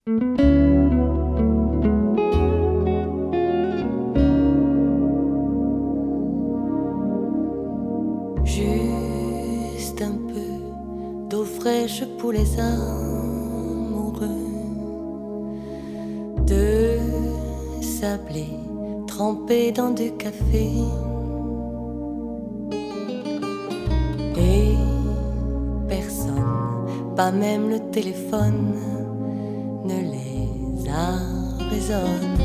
Juste un peu d'eau fraîche pour les amoureux, de sablé trempé dans du café, et personne, pas même le téléphone, ne les arraisonne.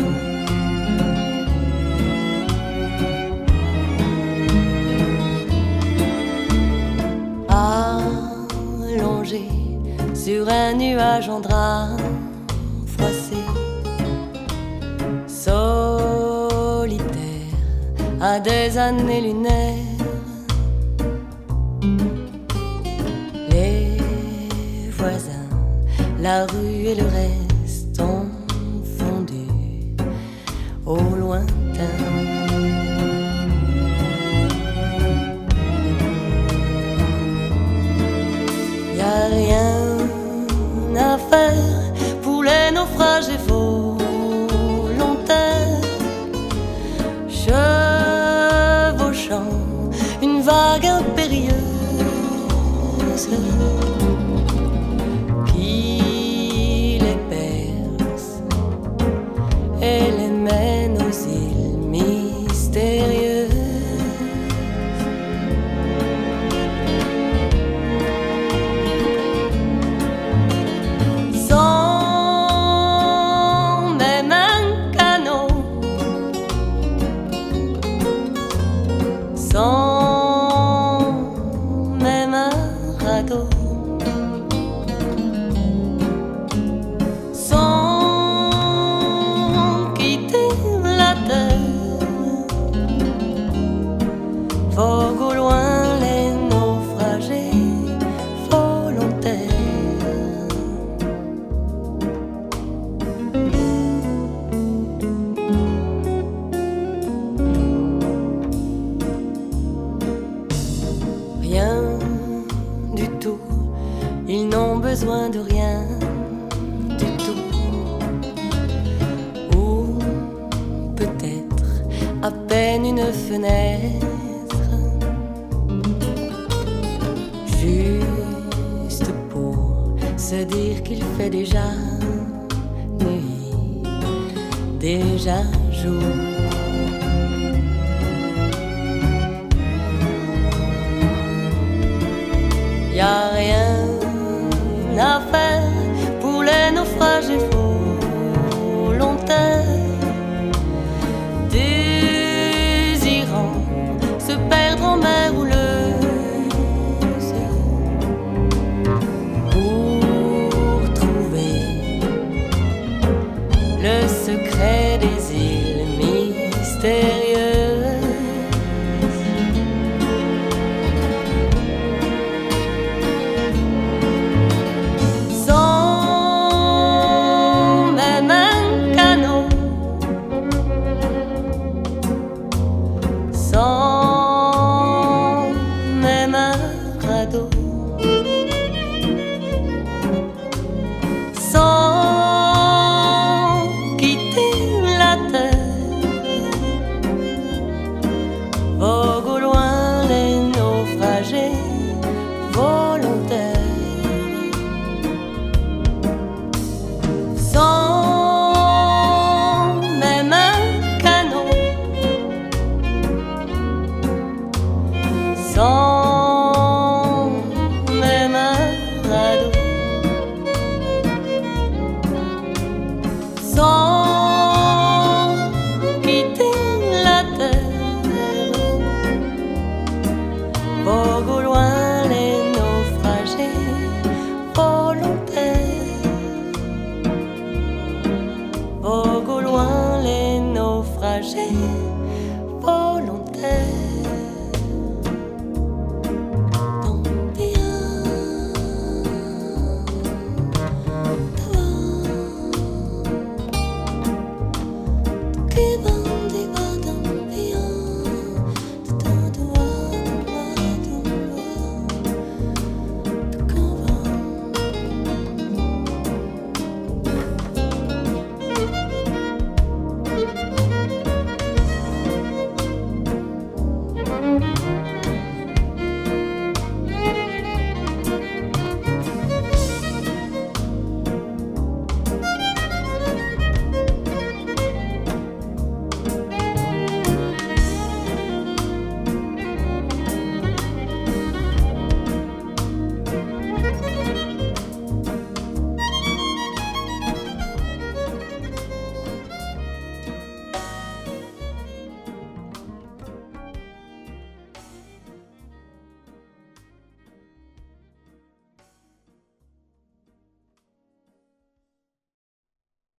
Allongé sur un nuage en drap froissé, solitaire à des années-lunaires, les voisins, la rue et le reste ont fondu au lointain. Y'a rien à faire pour les naufrages et volontaires, chevauchant une vague impérieuse qui les perce et les mène aux îles mystérieuses. Sans même un radeau, sans quitter la terre, vogue au loin les naufragés volontaires. Rien du tout, ils n'ont besoin de rien du tout. Ou peut-être à peine une fenêtre, juste pour se dire qu'il fait déjà nuit, déjà jour. Y'a rien à faire pour les naufrages et volontaires, désirant se perdre en mer houleuse, pour trouver le secret des îles mystérieuses. Sans même un radeau, sans quitter la terre, vogue au loin les naufragés volontaires. Sans même un canot, sans même un radeau, sans quitter la terre, vogue au loin les naufragés volontaires, vogue au loin les naufragés